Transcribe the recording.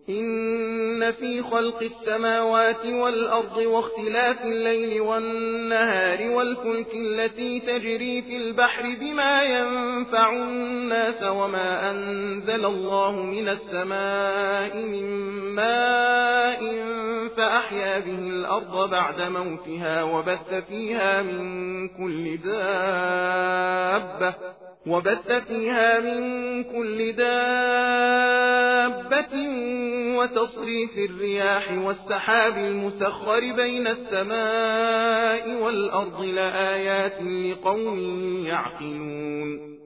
إن في خلق السماوات والأرض واختلاف الليل والنهار والفلك التي تجري في البحر بما ينفع الناس وما أنزل الله من السماء من ماء فأحيا به الأرض بعد موتها وبث فيها من كل دابة وتصريف الرياح والسحاب المسخر بين السماء والأرض لآيات لقوم يعقلون